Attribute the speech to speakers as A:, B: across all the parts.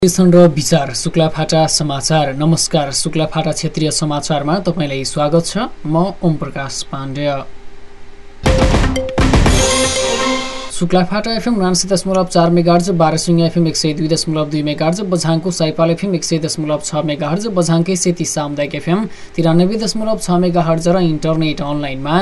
A: र विचार शुक्लाफाटा समाचार। नमस्कार, शुक्लाफाटा क्षेत्रीय समाचारमा तपाईलाई स्वागत छ। म Om Prakash Pandey. Shuklaphanta FM 89.4 megahertz, Barsingh FM 102.2 megahertz, बझाङको साइपाल एफएम 100.6 मेगाहर्ज, बझाङकै सेती सामुदायिक एफएम 93.6 मेगाहर्ज र इन्टरनेट अनलाइनमा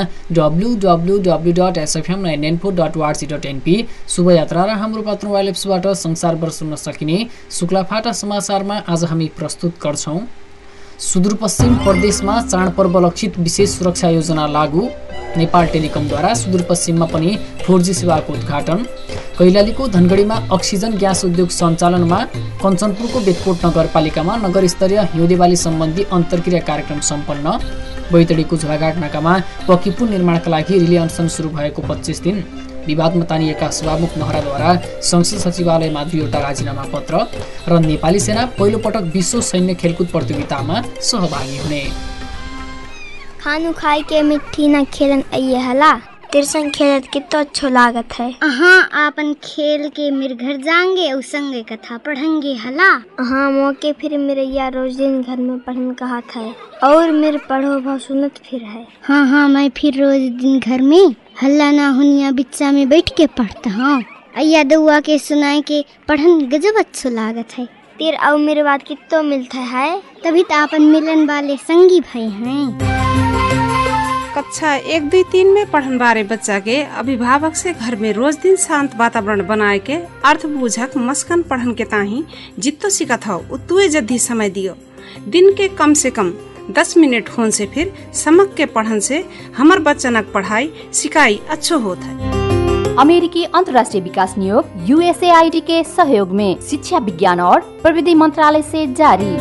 A: www.sfm994.org.np शुभयात्रा र हाम्रो पात्र मोबाइल एप्सबाट संसारभर सुन्न सकिने शुक्लाफाटा समाचारमा आज हामी प्रस्तुत गर्छौं। सुदूरपश्चिम प्रदेशमा चाडपर्व लक्षित विशेष सुरक्षा योजना लागू। नेपाल टेलिकमद्वारा सुदूरपश्चिममा पनि 4G सेवाको उद्घाटन। कैलालीको धनगढीमा अक्सिजन ग्यास उद्योग सञ्चालनमा। कञ्चनपुरको बेतकोट नगरपालिकामा नगरस्तरीय हिउँदेवाली सम्बन्धी अन्तर्क्रिया कार्यक्रम सम्पन्न। बैतडीको झोलाघाट नाकामा पक्की पुल निर्माणका लागि रिले अनसन सुरु भएको 25 दिन। विवादमा तानिएका सभामुख महराद्वारा संसद सचिवालयमा 2वटा राजीनामा पत्र। र नेपाली सेना पहिलो पटक विश्व सैन्य खेलकुद प्रतियोगितामा सहभागी हुने।
B: खानु खाई के मिट्टी न खेलन आइए हला, तेरे संग खेलत कितना अच्छा लागत है। आपन खेल के मेरे घर जाएंगे और संगे कथा पढ़ेंगे हला। मौके फिर मेरे यार रोज दिन घर में पढ़ने कहा था और मेरे पढ़ो भाव सुनत फिर है। हाँ मैं फिर रोज दिन घर में हल्ला ना हुनिया बिच्चा में बैठ के पढ़ता हूँ। अय्या दुआ के सुनाए के पढ़न गजब अच्छा लागत है। तेरे और मेरे बात कितना मिलता है, तभी तो अपन मिलन वाले संगी भाई हैं।
C: कक्षा 1, 2, 3 में पढ़न बारे बच्चा के अभिभावक से घर में रोज दिन शांत वातावरण बनाए के अर्थ बूझक मस्कन पढ़न के ताही जित्तो सिखत हो उतुए जद्दी समय दियो। दिन के कम से कम 10 मिनट होन से फिर समक के पढ़न से हमर बच्चनक पढ़ाई सिकाई अच्छो होता है।
D: अमेरिकी अंतर्राष्ट्रीय विकास नियोग USAID के सहयोग में शिक्षा विज्ञान और प्रविधि मंत्रालय से जारी।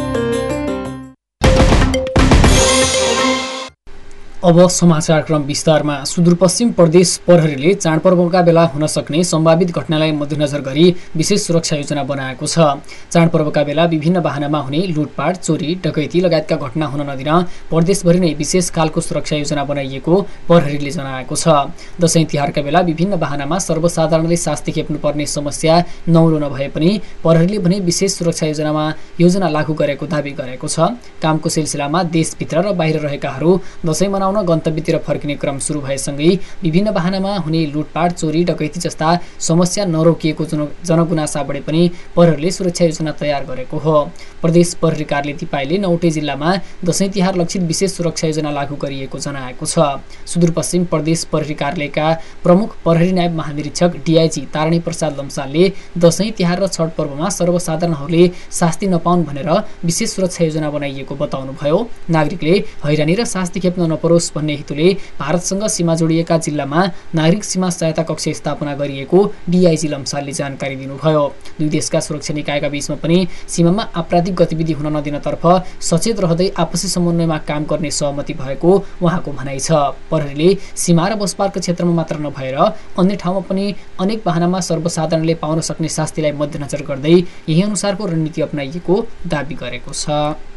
A: अब समाचार क्रम विस्तारमा। सुदूरपश्चिम प्रदेश प्रहरीले चाडपर्वका बेला हुन सक्ने सम्भावित घटनालाई मध्यनजर गरी विशेष सुरक्षा योजना बनाएको छ। चाडपर्वका बेला विभिन्न वाहनामा हुने लुटपाट, चोरी, डकैती लगायतका घटना हुन नदिन प्रदेशभरि नै विशेष खालको सुरक्षा योजना बनाइएको प्रहरीले जनाएको छ। दशैं तिहारका बेला विभिन्न वाहनामा सर्वसाधारणले शास्ति खेप्नुपर्ने समस्या नौलो नभए पनि प्रहरीले भने विशेष सुरक्षा योजना लागू गरेको दावी गरेको छ। कामको सिलसिलामा देशभित्र र बाहिर रहेकाहरू दशैं गन्तव्यतिर फर्किने क्रम सुरु भएसँगै विभिन्न वाहनामा हुने लुटपाट, चोरी, डकैती जस्ता समस्या नरोकिएको जनगुनासा बढे पनि प्रहरीले सुरक्षा योजना तयार गरेको हो। प्रदेश प्रहरी कार्यालय तिपाईले 9वटै जिल्लामा दशैं तिहार लक्षित विशेष सुरक्षा योजना लागू गरिएको जनाएको छ। सुदूरपश्चिम प्रदेश प्रहरी कार्यालयका प्रमुख प्रहरी नायब महानिरीक्षक DIG तारणी प्रसाद लम्सालले दशैं तिहार र छठ पर्वमा सर्वसाधारणहरूले शास्ति नपाउन् भनेर विशेष सुरक्षा योजना बनाइएको बताउनुभयो। नागरिकले हैरानी र शास्ति खेप्न नपरोस् भन्ने हेतुले भारतसँग सीमा जोडिएका जिल्लामा नागरिक सीमा सहायता कक्ष स्थापना गरिएको DIG लम्सालले जानकारी दिनुभयो। दुई देशका सुरक्षा निकायका बीचमा पनि सीमामा आपराधिक गतिविधि हुन नदिनतर्फ सचेत रहँदै आपसी समन्वयमा काम गर्ने सहमति भएको उहाँको भनाइ छ। प्रहरीले सीमा र बसपारको क्षेत्रमा मात्र नभएर अन्य ठाउँमा पनि अनेक वाहनामा सर्वसाधारणले पाउन सक्ने शास्तिलाई मध्यनजर गर्दै यही अनुसारको रणनीति अपनाइएको दावी गरेको छ।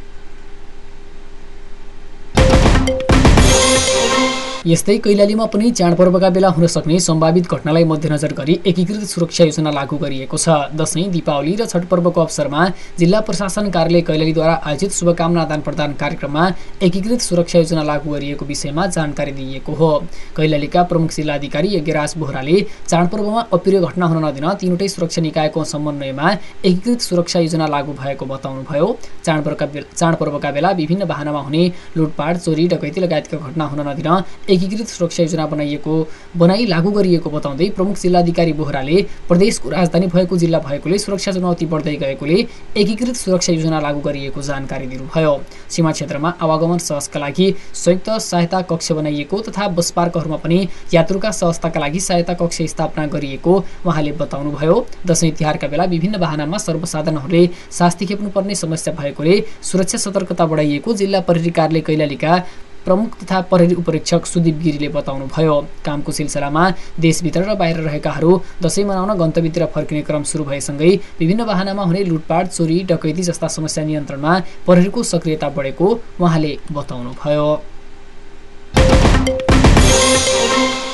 A: यस्तै कैलालीमा पनि चाडपर्वका बेला हुन सक्ने सम्भावित घटनालाई मध्यनजर गरी एकीकृत सुरक्षा योजना लागू गरिएको छ। दशैं, दीपावली र छठ पर्वको अवसरमा जिल्ला प्रशासन कार्यालय कैलालीद्वारा आयोजित शुभकामना आदान प्रदान कार्यक्रममा एकीकृत सुरक्षा योजना लागू गरिएको विषयमा जानकारी दिइएको हो। कैलालीका प्रमुख जिल्लाधिकारी यज्ञराज बोहराले चाडपर्वमा अप्रिय घटना हुन नदिन 3वटै सुरक्षा निकायको समन्वयमा एकीकृत सुरक्षा योजना लागू भएको बताउनुभयो। चाडपर्वका बेला विभिन्न वाहनामा हुने लुटपाट, चोरी, डकैती लगायतका घटना हुन नदिन एकीकृत सुरक्षा योजना बनाई लागू गरिएको बताउँदै प्रमुख जिल्लाधिकारी बोहराले प्रदेशको राजधानी भएको जिल्ला भएकोले सुरक्षा चुनौती बढ्दै गएकोले एकीकृत सुरक्षा योजना लागू गरिएको जानकारी दिनुभयो। सीमा क्षेत्रमा आवागमन सहजका लागि संयुक्त सहायता कक्ष बनाइएको तथा बसपार्कहरूमा पनि यात्रुका सहजताका लागि सहायता कक्ष स्थापना गरिएको उहाँले बताउनुभयो। दशैं तिहारका बेला विभिन्न वाहनामा सर्वसाधारणहरूले शास्ति खेप्नुपर्ने समस्या भएकोले सुरक्षा सतर्कता बढाइएको जिल्ला प्रहरी कार्यालय कैलालीका प्रमुख तथा प्रहरी उपरीक्षक सुदीप गिरीले बताउनुभयो। कामको सिलसिलामा देशभित्र र बाहिर रहेकाहरू दशैं मनाउन गन्तव्यतिर फर्किने क्रम सुरु भएसँगै विभिन्न वाहनामा हुने लुटपाट, चोरी, डकैती जस्ता समस्या नियन्त्रणमा प्रहरीको सक्रियता बढेको उहाँले बताउनुभयो।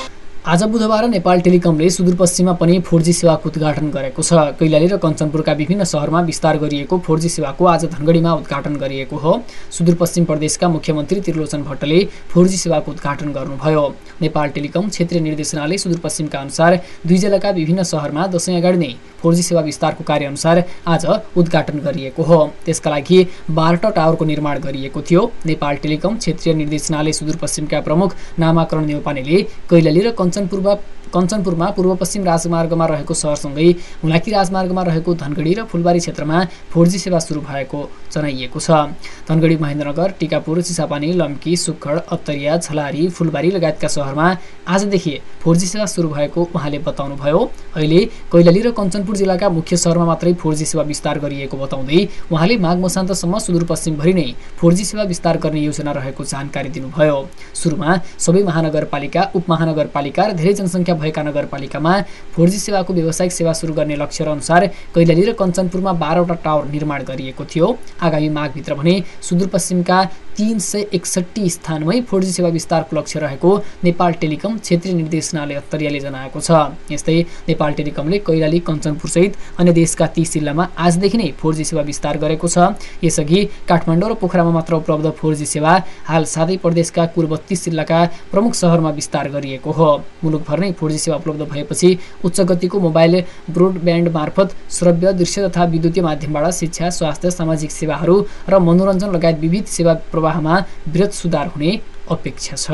A: आज बुधबार नेपाल टेलिकमले सुदूरपश्चिममा पनि 4G सेवाको उद्घाटन गरेको छ। कैलाली र कञ्चनपुरका विभिन्न शहरमा विस्तार गरिएको 4G सेवाको आज धनगढीमा उद्घाटन गरिएको हो। सुदूरपश्चिम प्रदेशका मुख्यमन्त्री त्रिलोचन भट्टले 4G सेवाको उद्घाटन गर्नुभयो। नेपाल टेलिकम क्षेत्रीय निर्देशनालय सुदूरपश्चिमका अनुसार 2 जिल्लाका विभिन्न शहरमा दशैं अगाडि नै 4G सेवा विस्तारको कार्य अनुसार आज उद्घाटन गरिएको हो। त्यसका लागि 12 टावरको निर्माण गरिएको थियो। नेपाल टेलिकम क्षेत्रीय निर्देशनालय सुदूरपश्चिमका प्रमुख नामाकरण नेउपानेले कैलाली र कञ्चनपुरमा पूर्व पश्चिम राजमार्गमा रहेको शहरसँगै हुलाकी राजमार्गमा रहेको धनगढी र फुलबारी क्षेत्रमा 4G सेवा सुरु भएको जनाइएको छ। धनगढी, महेन्द्रनगर, टिकापुर, चिसापानी, लम्की, सुक्खड, अत्तरिया, झलारी, फुलबारी लगायतका शहरमा आजदेखि 4G सेवा सुरु भएको उहाँले बताउनुभयो। अहिले कैलाली र कञ्चनपुर जिल्लाका मुख्य शहरमा मात्रै 4G सेवा विस्तार गरिएको बताउँदै उहाँले माघ मसान्तसम्म सुदूरपश्चिमभरि नै 4G सेवा विस्तार गर्ने योजना रहेको जानकारी दिनुभयो। सुरुमा सबै महानगरपालिका, उपमहानगरपालिका र धेरै जनसङ्ख्या भएका नगरपालिकामा 4G सेवाको व्यावसायिक सेवा सुरु गर्ने लक्ष्य अनुसार कैलाली र कञ्चनपुरमा 12वटा टावर निर्माण गरिएको थियो। आगामी माघभित्र भने सुदूरपश्चिमका 361 स्थानमै 4G सेवा विस्तारको लक्ष्य रहेको नेपाल टेलिकम क्षेत्रीय निर्देशनालय अत्तरियाले जनाएको छ। यस्तै नेपाल टेलिकमले कैलाली, कञ्चनपुर सहित अन्य देशका 30 जिल्लामा आजदेखि नै 4G सेवा विस्तार गरेको छ। यसअघि काठमाडौँ र पोखरामा मात्र उपलब्ध 4G सेवा हाल सातै प्रदेशका कुल 32 जिल्लाका प्रमुख शहरमा विस्तार गरिएको हो। मुलुकभर नै 4G सेवा उपलब्ध भएपछि उच्च गतिको मोबाइल ब्रोडब्यान्ड मार्फत श्रव्य, दृश्य तथा विद्युतीय माध्यमबाट शिक्षा, स्वास्थ्य, सामाजिक सेवाहरू र मनोरञ्जन लगायत विविध सेवा प्रवाहमा वृहत सुधार हुने अपेक्षा छ।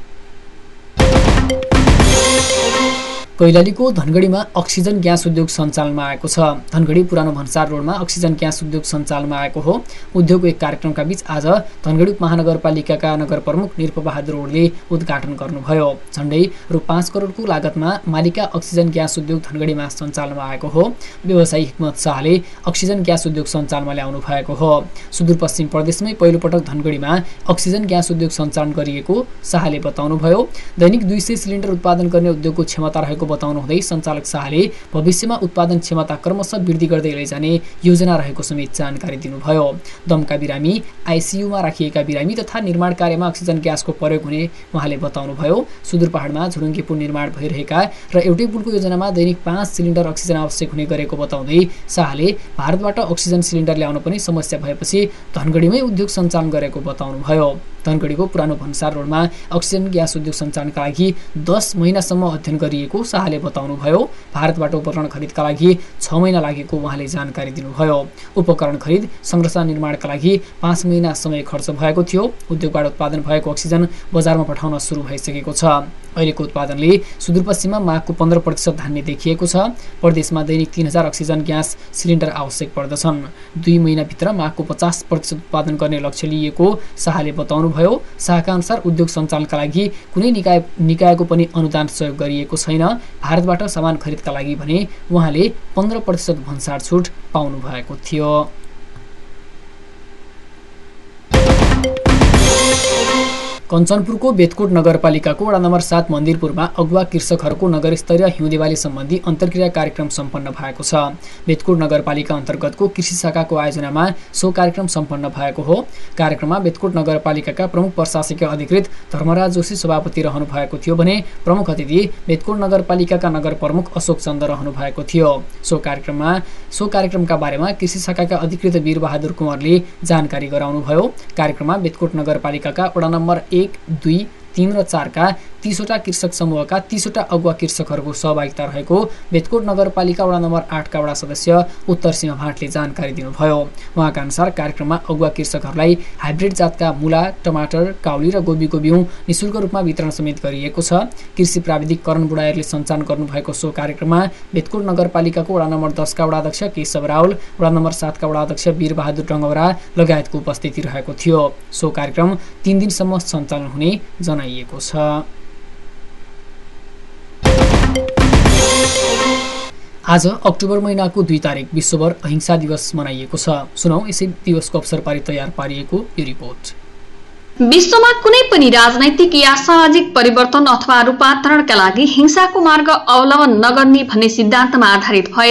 A: कैलालीको धनगढीमा अक्सिजन ग्यास उद्योग सञ्चालनमा आएको छ। धनगढी पुरानो भन्सार रोडमा अक्सिजन ग्यास उद्योग सञ्चालनमा आएको हो। उद्योगको एक कार्यक्रमका बीच आज धनगढी महानगरपालिकाका नगर प्रमुख निरपबहादुर रोडले उद्घाटन गर्नुभयो। झण्डै रु 5 करोडको लागतमा मालिका अक्सिजन ग्यास उद्योग धनगढीमा सञ्चालनमा आएको हो। व्यवसायी हिक्मत शाहले अक्सिजन ग्यास उद्योग सञ्चालनमा ल्याउनु भएको हो। सुदूरपश्चिम प्रदेशमै पहिलोपटक धनगढीमा अक्सिजन ग्यास उद्योग सञ्चालन गरिएको शाहले बताउनुभयो। दैनिक 200 सिलिन्डर उत्पादन गर्ने उद्योगको क्षमता रहेको बताउनु हुँदै सञ्चालक शाहले भविष्यमा उत्पादन क्षमता क्रमशः वृद्धि गर्दै लैजाने योजना रहेको समेत जानकारी दिनुभयो। दमका बिरामी, आइसियुमा राखिएका बिरामी तथा निर्माण कार्यमा अक्सिजन ग्यासको प्रयोग हुने उहाँले बताउनुभयो। सुदूर पहाडमा झुरुङ्गे पुल निर्माण भइरहेका र एउटै पुलको योजनामा दैनिक 5 सिलिन्डर अक्सिजन आवश्यक हुने गरेको बताउँदै शाहले भारतबाट अक्सिजन सिलिन्डर ल्याउन पनि समस्या भएपछि धनगढीमै उद्योग सञ्चालन गरेको बताउनुभयो। धनगढीको पुरानो भन्सार रोडमा अक्सिजन ग्यास उद्योग सञ्चालनका लागि 10 महिनासम्म अध्ययन गरिएको शाहले बताउनुभयो। भारतबाट उपकरण खरिदका लागि 6 महिना लागेको उहाँले जानकारी दिनुभयो। उपकरण खरिद, संरचना निर्माणका लागि 5 महिना समय खर्च भएको थियो। उद्योगबाट उत्पादन भएको अक्सिजन बजारमा पठाउन सुरु भइसकेको छ। अहिलेको उत्पादनले सुदूरपश्चिममा मागको 15% धान्ने देखिएको छ। प्रदेशमा दैनिक 3000 अक्सिजन ग्यास सिलिन्डर आवश्यक पर्दछन्। 2 महिनाभित्र मागको 50% उत्पादन गर्ने लक्ष्य लिएको शाहले बताउनुभयो। शाहका अनुसार उद्योग सञ्चालनका लागि कुनै निकायको पनि अनुदान सहयोग गरिएको छैन। भारतबाट सामान खरिदका लागि भने उहाँले 15% भन्सार छुट पाउनु भएको थियो। कञ्चनपुरको बेतकोट नगरपालिकाको वडा नम्बर 7 मन्दिरपुरमा अगुवा कृषकहरूको नगरस्तरीय हिउँ दिवाली सम्बन्धी अन्तर्क्रिया कार्यक्रम सम्पन्न भएको छ। बेतकोट नगरपालिका अन्तर्गतको कृषि शाखाको आयोजनामा सो कार्यक्रम सम्पन्न भएको हो। कार्यक्रममा बेतकोट नगरपालिकाका प्रमुख प्रशासकीय अधिकृत धर्मराज जोशी सभापति रहनु भएको थियो भने प्रमुख अतिथि बेतकोट नगरपालिकाका नगर प्रमुख अशोक चन्द रहनु भएको थियो। सो कार्यक्रमका बारेमा कृषि शाखाका अधिकृत वीरबहादुर कुँवरले जानकारी गराउनुभयो। कार्यक्रममा बेतकोट नगरपालिकाका वडा नम्बर 1, 2, 3 र 4 का 30वटा कृषक समूहका 30वटा अगुवा कृषकहरूको सहभागिता रहेको बेतकोट नगरपालिका वडा नम्बर 8 का वडा सदस्य उत्तर सिंह भाटले जानकारी दिनुभयो। उहाँका अनुसार कार्यक्रममा अगुवा कृषकहरूलाई हाइब्रिड जातका मूला, टमाटर, काउली र गोबीको बिउ निशुल्क रूपमा वितरण समेत गरिएको छ। कृषि प्राविधिक करण बुढायरले सञ्चालन गर्नुभएको सो कार्यक्रममा बेतकोट नगरपालिकाको वडा नम्बर 10 का वडा अध्यक्ष केशव राउल, वडा नम्बर 7 का वडा अध्यक्ष वीरबहादुर डङ्गौरा लगायतको उपस्थिति रहेको थियो। सो कार्यक्रम 3 दिनसम्म सञ्चालन हुने जनाइएको छ। आज अक्टोबर महिनाको 2 तारिक विश्वभर अहिंसा दिवस मनाइएको छ। सुनौ यसै दिवसको अवसर पारी तयार पारिएको यो रिपोर्ट।
E: विश्वमा कुनै पनि राजनैतिक या सामाजिक परिवर्तन अथवा रूपान्तरणका लागि हिंसाको मार्ग अवलम्बन नगर्ने भन्ने सिद्धान्तमा आधारित भएर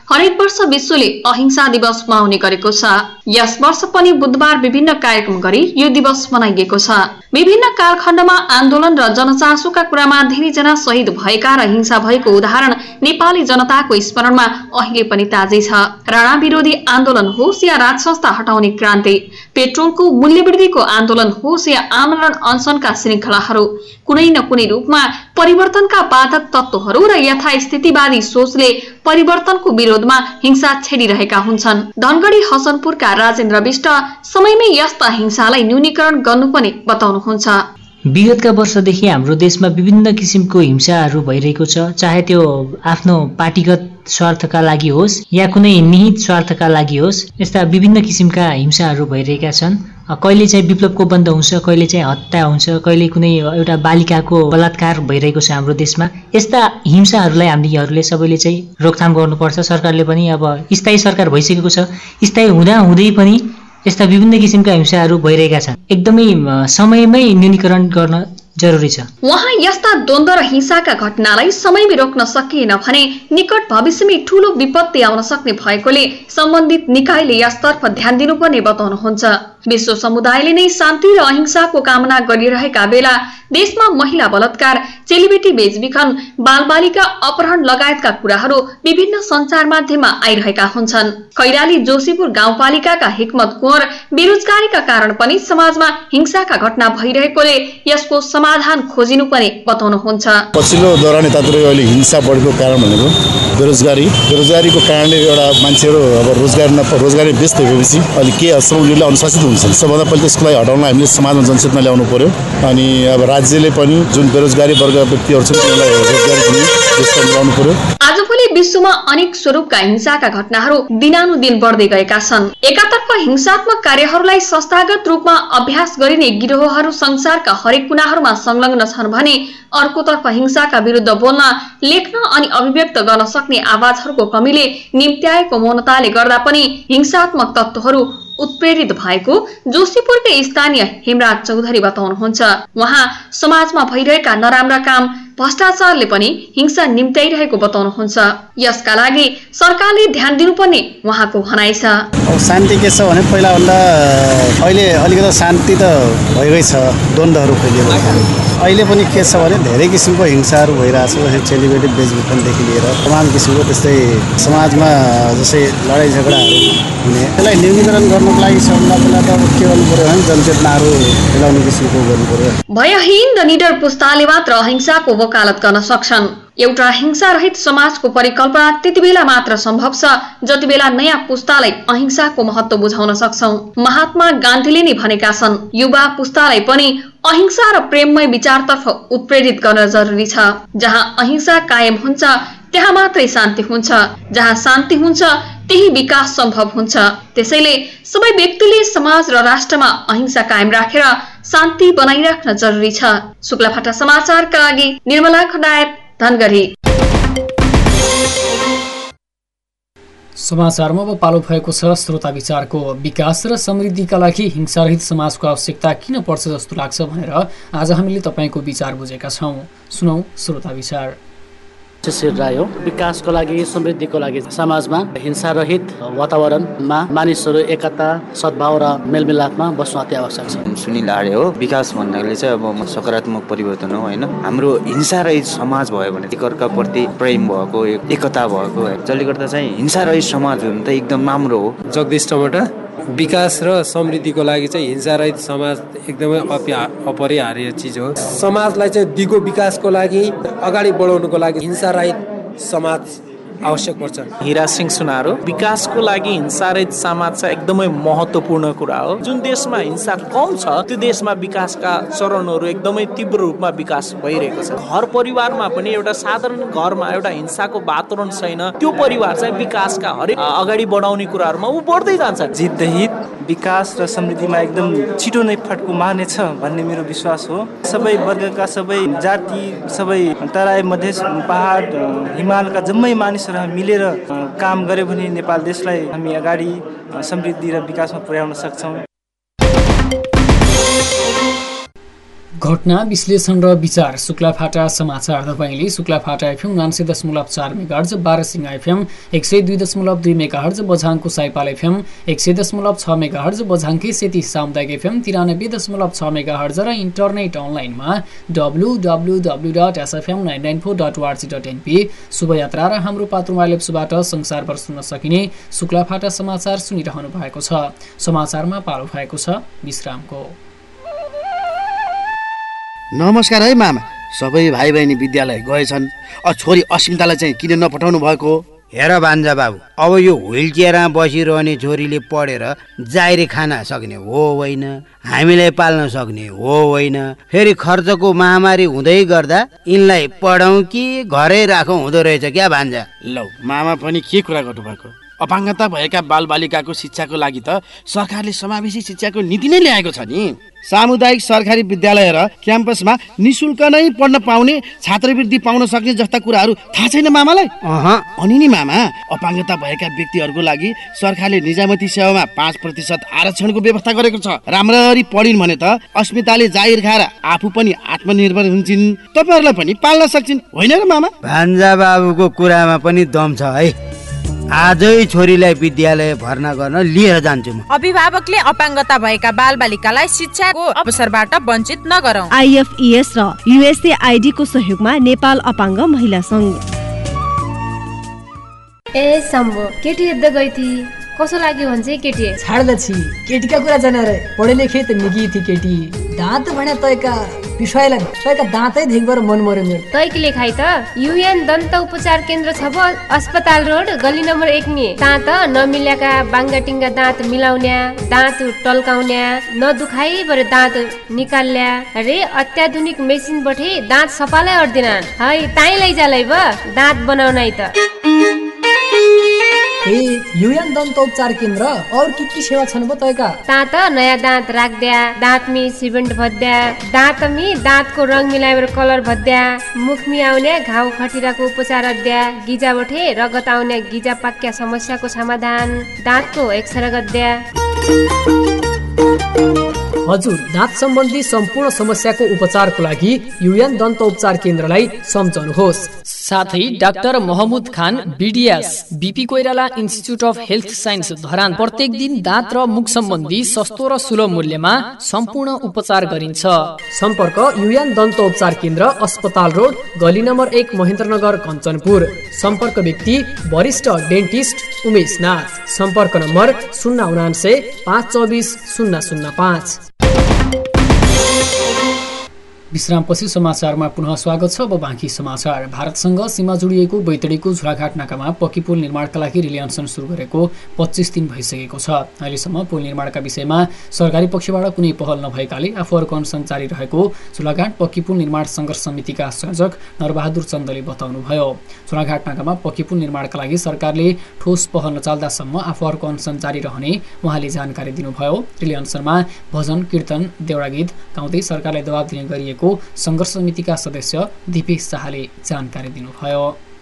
E: हरेक वर्ष विश्वले अहिंसा दिवस मनाउने गरेको छ। यस वर्ष पनि बुधबार विभिन्न कार्यक्रम गरी यो दिवस मनाइएको छ। विभिन्न कालखण्डमा आन्दोलन र जनचासोका कुरामा धेरैजना शहीद भएका र हिंसा भएको उदाहरण नेपाली जनताको स्मरणमा अहिले पनि ताजै छ। राणा विरोधी आन्दोलन होस् या राज संस्था हटाउने क्रान्ति, पेट्रोलको मूल्य वृद्धिको आन्दोलन होस् या आमरण अनसनका श्रृङ्खलाहरू, कुनै न कुनै रूपमा परिवर्तनका बाधक तत्त्वहरू र यथास्थितिवादी सोचले परिवर्तनको विरोधमा हिंसा छेडिरहेका हुन्छन्। धनगढी हसनपुरका राजेन्द्र विष्ट समयमै यस्ता हिंसालाई न्यूनीकरण गर्नुपर्ने बताउनुहुन्छ।
F: विगतका वर्षदेखि हाम्रो देशमा विभिन्न किसिमको हिंसाहरू भइरहेको छ, चाहे त्यो आफ्नो पार्टीगत स्वार्थका लागि होस् या कुनै निहित स्वार्थका लागि होस्। यस्ता विभिन्न किसिमका हिंसाहरू भइरहेका छन्। कहिले चाहिँ विप्लवको बन्द हुन्छ, कहिले चाहिँ हत्या हुन्छ, कहिले कुनै एउटा बालिकाको बलात्कार भइरहेको छ हाम्रो देशमा। यस्ता हिंसाहरूलाई हामीहरूले सबैले चाहिँ रोकथाम गर्नुपर्छ। सरकारले पनि अब स्थायी सरकार भइसकेको छ, स्थायी हुँदै पनि यस्ता विभिन्न किसिमका हिंसाहरू भइरहेका छन्। एकदमै समयमै न्यूनीकरण गर्न जरुरी छ।
E: उहाँ यस्ता द्वन्द्व र हिंसाका घटनालाई समयमै रोक्न सकिएन भने निकट भविष्यमै ठूलो विपत्ति आउन सक्ने भएकोले सम्बन्धित निकायले यसतर्फ ध्यान दिनुपर्ने बताउनुहुन्छ। विश्व समुदायले नै शान्ति र अहिंसाको कामना गरिरहेका बेला देशमा महिला बलात्कार, चेलीबेटी बेचबिखन, बालबालिका अपहरण लगायतका कुराहरू विभिन्न सञ्चार माध्यममा आइरहेका हुन्छन्। कैलाली जोशीपुर गाउँपालिकाका हिक्मत कुँवर बेरोजगारीका कारण पनि समाजमा हिंसाका घटना भइरहेकोले यसको समाधान खोजिनुपर्ने बताउनुहुन्छ।
G: पछिल्लो दौरान यतातिर अहिले हिंसा बढेको कारण भनेको बेरोजगारीको कारणले एउटा मान्छेहरू अब रोजगारी व्यस्त भएपछि अहिले के हदसम्म उनीहरूले अनुशासित हुन्छन्। सबभन्दा पहिले त्यसको लागि हटाउन हामीले समाजमा जनचेतना ल्याउनु पर्यो। अनि अब राज्यले पनि जुन बेरोजगारी वर्ग व्यक्तिहरू छन् उनीहरूलाई रोजगारी दिने व्यवस्था मिलाउनु पर्यो।
E: आजभोलि विश्वमा अनेक स्वरूपका हिंसाका घटनाहरू दिनानुदिन बढ्दै गएका छन्। एकातर्फ हिंसात्मक कार्यहरूलाई संस्थागत रूपमा अभ्यास गरिने गिरोहहरू संसारका हरेक कुनाहरूमा संलग्न छन् भने अर्कोतर्फ हिंसाका विरुद्ध बोल्न, लेख्न अनि अभिव्यक्त गर्न सक्ने आवाजहरूको कमीले निम्त्याएको मौनताले गर्दा पनि हिंसात्मक तत्त्वहरू उत्प्रेरित भएको जोशीपुरकै स्थानीय हेमराज चौधरी बताउनुहुन्छ। उहाँ समाजमा भइरहेका नराम्रा काम, भ्रष्टाचारले पनि हिंसा निम्त्याइरहेको बताउनुहुन्छ। यसका लागि सरकारले ध्यान दिनुपर्ने उहाँको भनाइ छ।
H: शान्ति के छ भने पहिलाभन्दा अहिले अलिकति शान्ति त भइगै छ, द्वन्द्वहरू फैलिएको छ। अहिले पनि के छ भने धेरै किसिमको हिंसाहरू भइरहेको छ। चेलीबेटी बेचबिखनदेखि लिएर तमाम किसिमको त्यस्तै समाजमा जस्तै लडाइँ झगडाहरू हुने, त्यसलाई न्यूनीकरण गर्नको लागि सबभन्दा पहिला त के गर्नु पर्यो भने जनचेतनाहरू फैलाउने किसिमको गर्नु पर्यो।
E: भयहीन र निडर पुस्ताले मात्र अहिंसाको वकालत गर्न सक्छन्। एउटा हिंसा रहित समाजको परिकल्पना त्यति बेला मात्र सम्भव छ जति बेला नयाँ पुस्तालाई अहिंसाको महत्त्व बुझाउन सक्छौं। महात्मा गान्धीले नै भनेका छन्, युवा पुस्तालाई पनि अहिंसा र प्रेममय विचारतर्फ उत्प्रेरित गर्न जरुरी छ। जहाँ अहिंसा कायम हुन्छ त्यहाँ मात्रै शान्ति हुन्छ, जहाँ शान्ति हुन्छ त्यही विकास सम्भव हुन्छ। त्यसैले सबै व्यक्तिले समाज र राष्ट्रमा अहिंसा कायम राखेर शान्ति बनाइराख्न जरुरी छ। शुक्लाफाटा समाचारका लागि निर्मला खड्डायत, धनगढी।
A: समाचारमा अब पालो भएको छ श्रोता विचारको। विकास र समृद्धिका लागि हिंसारहित समाजको आवश्यकता किन पर्छ जस्तो लाग्छ भनेर आज हामीले तपाईँको विचार बुझेका छौँ। सुनौ श्रोता विचार।
I: राय हो, विकासको लागि, समृद्धिको लागि समाजमा हिंसारहित वातावरणमा मानिसहरू एकता, सद्भाव र मेलमिलापमा बस्नु अति आवश्यक छ।
J: सुनिल आर्य हो। विकास भन्नाले चाहिँ अब सकारात्मक परिवर्तन हो होइन। हाम्रो हिंसारहित समाज भयो भने एकअर्काप्रति प्रेम भएको, एकता भएको, जसले गर्दा चाहिँ हिंसारहित समाज हुनु त एकदम राम्रो हो।
K: जगदीश टमाटा। विकास र समृद्धिको लागि चाहिँ हिंसारहित समाज एकदमै अपरिहार्य चिज हो। समाजलाई चाहिँ दिगो विकासको लागि, अगाडि बढाउनुको लागि हिंसारहित समाज आवश्यक पर्छ।
L: हिरा सिंह सुनारो। विकासको लागि हिंसारहित समाज चाहिँ एकदमै महत्त्वपूर्ण कुरा हो। जुन देशमा हिंसा कम छ त्यो देशमा विकासका चरणहरू एकदमै तीव्र रूपमा विकास भइरहेको छ। घर परिवारमा पनि एउटा साधारण घरमा एउटा हिंसाको वातावरण छैन, त्यो परिवार चाहिँ विकासका हरेक अगाडि बढाउने कुराहरूमा ऊ बढ्दै जान्छ।
M: जितहित विकास र समृद्धिमा एकदम छिटो नै फड्को मार्नेछ भन्ने मेरो विश्वास हो। सबै वर्गका, सबै जाति, सबै तराई, मधेस, पहाड, हिमालका जम्मै मानिसहरू मिलेर काम गरे भने नेपाल देशलाई हामी अगाडि समृद्धि र विकासमा पुर्याउन सक्छौँ।
A: घटना विश्लेषण र विचार शुक्लाफाटा समाचार तपाईँले Shuklaphanta FM 90.4 megahertz, Barsinga FM 102.2 megahertz, बझाङको साइपाल एफएम 100.6 मेगाहर्ज, बझाङकै सेती सामुदायिक एफएम 93.6 मेगाहर्ज र इन्टरनेट अनलाइनमा www.sfm994.org.np शुभयात्रा र हाम्रो पात्रुमा एप्सबाट संसारभर सुन्न सकिने शुक्लाफाटा समाचार सुनिरहनु भएको छ। समाचारमा पालो भएको छ विश्रामको।
N: नमस्कार है मामा, सबै भाइ बहिनी विद्यालय गएछन्। छोरी अस्मितालाई चाहिँ किन नपठाउनु भएको?
O: हेर भान्जा बाबु, अब यो व्हील चेयरमा बसिरहने छोरीले पढेर जाइरे खान सक्ने हो होइन, हामीलाई पाल्न सक्ने हो होइन, फेरि खर्चको महामारी हुँदै गर्दा यिनलाई पढाउँ कि घरै राखौँ हुँदो रहेछ क्या भान्जा।
N: लौ मामा पनि के कुरा गर्नुभएको? अपाङ्गता भएका बालबालिकाको शिक्षाको लागि त सरकारले समावेशी शिक्षाको नीति नै ल्याएको छ नि। सामुदायिक सरकारी विद्यालय र क्याम्पसमा निशुल्क नै पढ्न पाउने, छात्रवृत्ति पाउन सक्ने जस्ता कुराहरू थाहा छैन मामालाई? अनि नि मामा, अपाङ्गता भएका व्यक्तिहरूको लागि सरकारले निजामती सेवामा 5% आरक्षणको व्यवस्था गरेको छ। राम्ररी पढिन् भने त अस्मिताले जागिर खाएर आफू पनि आत्मनिर्भर हुन्छन्, तपाईहरुलाई पनि पाल्न सक्छिन्, होइन र मामा?
O: भान्जा बाबुको कुरामा पनि दम छ है। आजै छोरीलाई विद्यालय भर्ना गर्न लिएर जान्छु म।
P: अभिभावकले अपाङ्गता भएका बालबालिकालाई शिक्षाको अवसरबाट वञ्चित नगरौं।
Q: IFES र USAID को सहयोगमा नेपाल अपाङ्ग महिला संघ।
R: ए सम्भो, केटी हेर्दै गई थी, कसो लाग्यो भन्छ केटी?
S: छाड्दा छि, केटीका कुरा जाने रे, पढे लेखे त निकी थी केटी। दाँत भने तयका विषयलाई तयका दाँतै देखबर मन मर्यो मेरो।
R: तयकी लेखाइ त UN दन्त उपचार केन्द्र छ भो, अस्पताल रोड, गली नम्बर 1 नि। दाँत नमिल्याका बाङ्गाटिङ्गा दाँत मिलाउन्या, दाँत टल्काउन्या, नदुखाइ भरे दाँत निकाल्ल्या रे अत्याधुनिक मेसिन बठे दाँत सफालै अर्दिना। है ताई लैजालै ब दाँत बनाउनाइ त।
S: UN दन्त उपचार केन्द्र और की सेवा छन् बो तयका?
R: दाँत नयाँ दाँत राख्द्या, दाँतमी सिमेन्ट भद्या, दाँतमी दाँतको रङ मिलाएर कलर भद्या, मुखमी आउने घाउ खटिराको उपचार अद्या, गिजा बठे रगत आउने गिजा पाक्या समस्याको समाधान, दाँतको एक्सरे गद्या।
S: हजुर, दाँत सम्बन्धी सम्पूर्ण समस्याको उपचारको लागि UN दन्त उपचार केन्द्रलाई सम्झनुहोस्।
A: साथै doctor Mohammad Khan BDS BP Koirala institute of health science Dharan प्रत्येक दिन दाँत र मुख सम्बन्धी सस्तो र सुलभ मूल्यमा सम्पूर्ण उपचार गरिन्छ।
S: सम्पर्क UN दन्त उपचार केन्द्र, अस्पताल रोड, गली नम्बर 1, महेन्द्रनगर, कञ्चनपुर। सम्पर्क व्यक्ति वरिष्ठ डेन्टिस्ट उमेश नाथ। सम्पर्क नम्बर 079 524 005। विश्रामपछि समाचारमा पुनः स्वागत छ। अब बाँकी समाचार। भारतसँग सीमा जोडिएको बैतडीको झुलाघाट नाकामा पक्की पुल निर्माणका लागि रिलायन्सले सुरु गरेको 25 दिन भइसकेको छ। अहिलेसम्म पुल निर्माणका विषयमा सरकारी पक्षबाट कुनै पहल नभएकाले आफूहरूको अनुसन्धान जारी रहेको झुलाघाट पक्की पुल निर्माण सङ्घर्ष समितिका संयोजक नरबहादुर चन्दले बताउनुभयो। झुलाघाट नाकामा पक्की पुल निर्माणका लागि सरकारले ठोस पहल नचाल्दासम्म आफूहरूको अनुसन्धान जारी रहने उहाँले जानकारी दिनुभयो। रिलायन्समा भजन कीर्तन देउडा गीत गाउँदै सरकारलाई दबाब दिने गरिएको संघर्ष समितिका सदस्य दिपेश शाहले जानकारी दिनुभयो।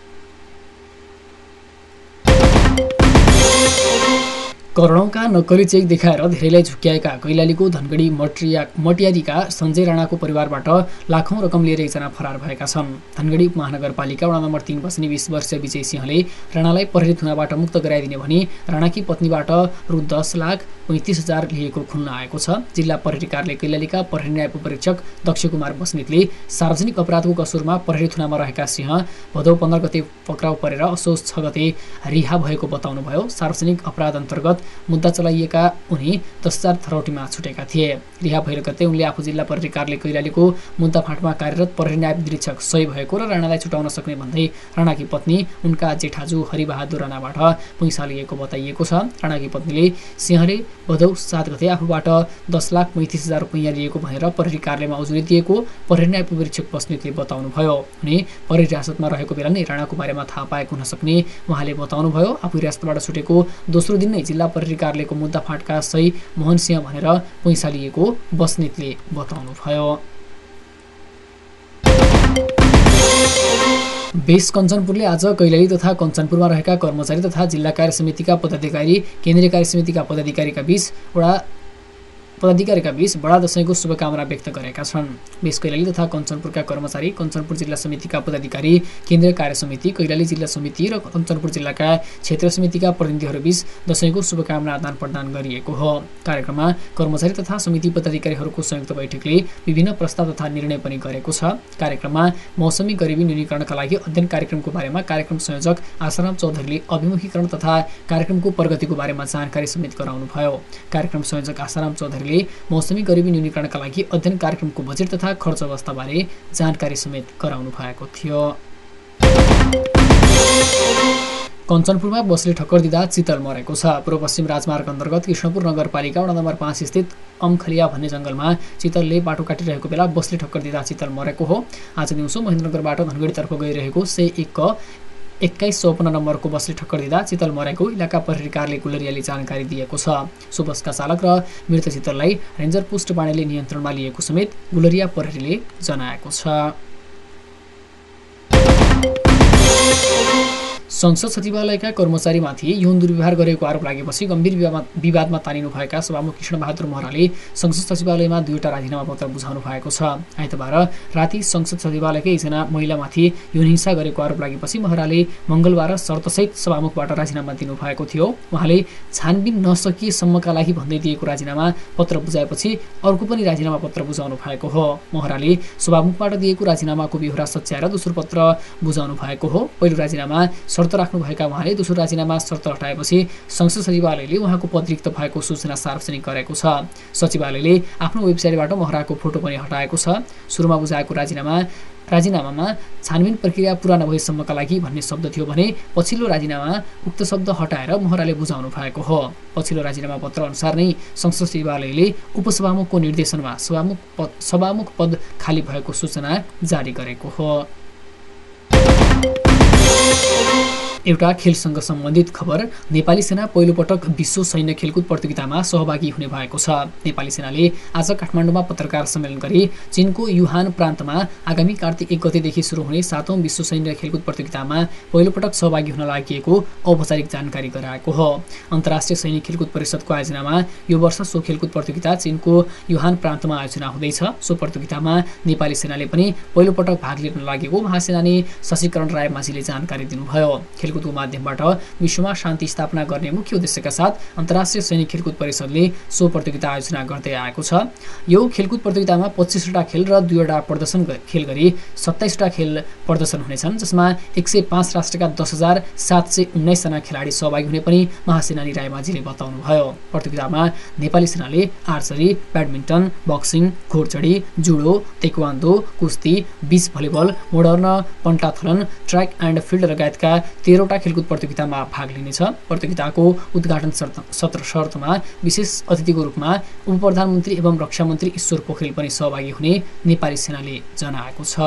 S: करोडौंका नक्कली चेक देखाएर धेरैलाई झुक्क्याएका कैलालीको धनगढी मटियारीका सञ्जय राणाको परिवारबाट लाखौं रकम लिएर एकजना फरार भएका छन्। धनगढी महानगरपालिका वडा नम्बर 3 बस्ने 20 वर्षीय विजय सिंहले राणालाई प्रहरी थुनाबाट मुक्त गराइदिने भनी राणाकी पत्नीबाट रु 10,35,000 लिएको खुल्न आएको छ। जिल्ला प्रहरी कार्यालय कैलालीका प्रहरी न्याय उपरीक्षक दक्ष कुमार बस्नेतले सार्वजनिक अपराधको कसुरमा प्रहरी थुनामा रहेका सिंह भदौ 15 गते पक्राउ परेर असोज 6 गते रिहा भएको बताउनुभयो। सार्वजनिक अपराध अन्तर्गत मुद्दा चलाइएका उनी 10,000 थरौटीमा छुटेका थिए। रिहा भएर गते उनले आफू जिल्ला प्रहरी कार्यालय कैलालीको मुद्दा फाँटमा कार्यरत प्रहरी न्याय निरीक्षक सही भएको र राणालाई छुटाउन सक्ने भन्दै राणाकी पत्नी उनका जेठाजु हरिबहादुर राणाबाट पैसा लिएको बताइएको छ। राणाकी पत्नीले सिंहले भदौ 7 गते आफूबाट 10,35,000 रुपैयाँ लिएको भनेर प्रहरी कार्यालयमा उजुरी दिएको प्रहरी न्याय उपरीक्षक बस्नेतले बताउनुभयो। उनी प्रहरी हिरासतमा रहेको बेला नै राणाको बारेमा थाहा पाएको हुन सक्ने उहाँले बताउनुभयो। आफू हिरासतबाट छुटेको दोस्रो दिन नै जिल्ला प्रहरी कार्यालयको मुद्दा फाँटका सही मोहन सिंह भनेर पैसा लिएको बस्नेतले बताउनुभयो। बेस कञ्चनपुरले आज कैलाली तथा कञ्चनपुरमा रहेका कर्मचारी तथा जिल्ला कार्य समितिका पदाधिकारी, केन्द्रीय कार्य समितिका पदाधिकारीका बीच
A: पदाधिकारीका बीच बडा दशैंको शुभकामना व्यक्त गरेका छन्। बेस कैलाली तथा कञ्चनपुरका कर्मचारी, कञ्चनपुर जिल्ला समितिका पदाधिकारी, केन्द्रीय कार्य समिति, कैलाली जिल्ला समिति र कञ्चनपुर जिल्लाका क्षेत्र समितिका प्रतिनिधिहरूबीच दशैंको शुभकामना आदान प्रदान गरिएको हो। कार्यक्रममा कर्मचारी तथा समिति पदाधिकारीहरूको संयुक्त बैठकले विभिन्न प्रस्ताव तथा निर्णय पनि गरेको छ। कार्यक्रममा मौसमी गरिबी न्यूनीकरणका लागि अध्ययन कार्यक्रमको बारेमा कार्यक्रम संयोजक आशाराम चौधरीले अभिमुखीकरण तथा कार्यक्रमको प्रगतिको बारेमा जानकारी समेत गराउनुभयो। कार्यक्रम संयोजक आशाराम चौधरीले मौसमी गरिबी न्यूनीकरणका लागि अध्ययन कार्यक्रमको बजेट तथा खर्च अवस्थाबारे जानकारी समेत गराउनु भएको थियो। कञ्चनपुरमा बसले ठक्कर दिँदा चितल मरेको छ। पूर्व पश्चिम राजमार्ग अन्तर्गत कृष्णपुर नगरपालिका वडा नम्बर 5 स्थित अमखलिया भन्ने जंगलमा चितलले बाटो काटिरहेको बेला बसले ठक्कर दिँदा चितल मरेको हो। आज दिउँसो महेन्द्रनगरबाट धनगढीतर्फ गइरहेको C1 2154 नम्बरको बसले ठक्कर दिँदा चितल मरेको इलाका प्रहरी कार्यालय गुलरियाले जानकारी दिएको छ। सो बसका चालक र मृत चितललाई रेन्जर पोस्ट बाणेले नियन्त्रणमा लिएको समेत गुलरिया प्रहरीले जनाएको छ। संसद सचिवालयका कर्मचारीमाथि यौन दुर्व्यवहार गरेको आरोप लागेपछि गम्भीर विवादमा तानिनु भएका सभामुख कृष्णबहादुर महराले संसद सचिवालयमा 2वटा राजीनामा पत्र बुझाउनु भएको छ। आइतबार राति संसद सचिवालयकै एकजना महिलामाथि यौन हिंसा गरेको आरोप लागेपछि महराले मंगलबार शर्तसहित सभामुखबाट राजीनामा दिनुभएको थियो। उहाँले छानबिन नसकिएसम्मका लागि भन्दै दिएको राजीनामा पत्र बुझाएपछि अर्को पनि राजीनामा पत्र बुझाउनु भएको हो। महराले सभामुखबाट दिएको राजीनामाको बेहोरा सच्याएर दोस्रो पत्र बुझाउनु भएको हो। पहिलो राजीनामा शर्त राख्नुभएका उहाँले दोस्रो राजीनामा शर्त हटाएपछि संसद सचिवालयले उहाँको पद रिक्त भएको सूचना सार्वजनिक गरेको छ। सचिवालयले आफ्नो वेबसाइटबाट महराको फोटो पनि हटाएको छ। सुरुमा बुझाएको राजीनामामा छानबिन प्रक्रिया पूरा नभएसम्मका लागि भन्ने शब्द थियो भने पछिल्लो राजीनामा उक्त शब्द हटाएर महराले बुझाउनु भएको हो। पछिल्लो राजीनामा पत्र अनुसार नै संसद सचिवालयले उपसभामुखको निर्देशनमा सभामुख पद खाली भएको सूचना जारी गरेको हो। एउटा खेलसँग सम्बन्धित खबर। नेपाली सेना पहिलोपटक विश्व सैन्य खेलकुद प्रतियोगितामा सहभागी हुने भएको छ। नेपाली सेनाले आज काठमाडौँमा पत्रकार सम्मेलन गरी चीनको युहान प्रान्तमा आगामी कार्तिक 1 गतेदेखि सुरु हुने 7औं विश्व सैन्य खेलकुद प्रतियोगितामा पहिलोपटक सहभागी हुन लागेको औपचारिक जानकारी गराएको हो। अन्तर्राष्ट्रिय सैनिक खेलकुद परिषदको आयोजनामा यो वर्ष सो खेलकुद प्रतियोगिता चीनको युहान प्रान्तमा आयोजना हुँदैछ। सो प्रतियोगितामा नेपाली सेनाले पनि पहिलोपटक भाग लिन लागेको महासेनानी शशिकरण रायमाझीले जानकारी दिनुभयो। खेलकुदको माध्यमबाट विश्वमा शान्ति स्थापना गर्ने मुख्य उद्देश्यका साथ अन्तर्राष्ट्रिय सैनिक खेलकुद परिषदले सो प्रतियोगिता आयोजना गर्दै आएको छ। यो खेलकुद प्रतियोगितामा 25वटा खेल र 2वटा प्रदर्शन खेल गरी 27वटा खेल प्रदर्शन हुनेछन्, जसमा 105 राष्ट्रका 10,719 जना खेलाडी सहभागी हुने पनि महासेनानी रायमाझीले बताउनुभयो। प्रतियोगितामा नेपाली सेनाले आर्चरी, ब्याडमिन्टन, बक्सिङ, घोडचढी, जुडो, तेक्वान्दो, कुस्ती, beach volleyball, modern pentathlon, track and field लगायतका 13वटा खेलकुद प्रतियोगितामा भाग लिनेछ। प्रतियोगिताको उद्घाटन सत्र शर्तमा विशेष अतिथिको रूपमा उपप्रधानमन्त्री एवं रक्षा मन्त्री ईश्वर पोखरेल पनि सहभागी हुने नेपाली सेनाले जनाएको छ।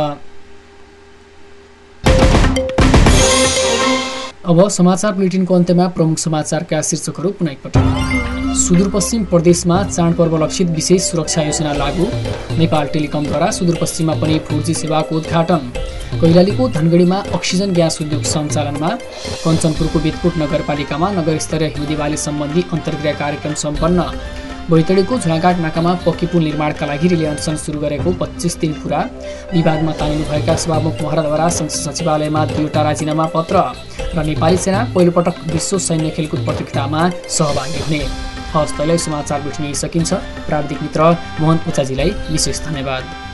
A: अब समाचार बुलेटिनको अन्त्यमा प्रमुख समाचारका शीर्षकहरू पुनः एकपटक। सुदूरपश्चिम प्रदेशमा चाडपर्व लक्षित विशेष सुरक्षा योजना लागू। नेपाल टेलिकमद्वारा सुदूरपश्चिममा पनि 4G सेवाको उद्घाटन। कैलालीको धनगढीमा अक्सिजन ग्यास उद्योग सञ्चालनमा। कञ्चनपुरको बेतपुट नगरपालिकामा नगरस्तरीय हिउँ दिवाली सम्बन्धी अन्तर्क्रिया कार्यक्रम सम्पन्न। बैतडीको झुलाघाट नाकामा पक्की पुल निर्माणका लागि रिले अनसन सुरु गरेको 25 दिन पुरा। विवादमा तानिनुभएका सभामुख महराद्वारा संसद सचिवालयमा 2वटा राजीनामा पत्र। र नेपाली सेना पहिलोपटक विश्व सैन्य खेलकुद प्रतियोगितामा सहभागी हुने। हस्त समाचार बुलेटिन सकिन्छ। प्राविधिक मित्र मोहन उचाजीलाई विशेष धन्यवाद।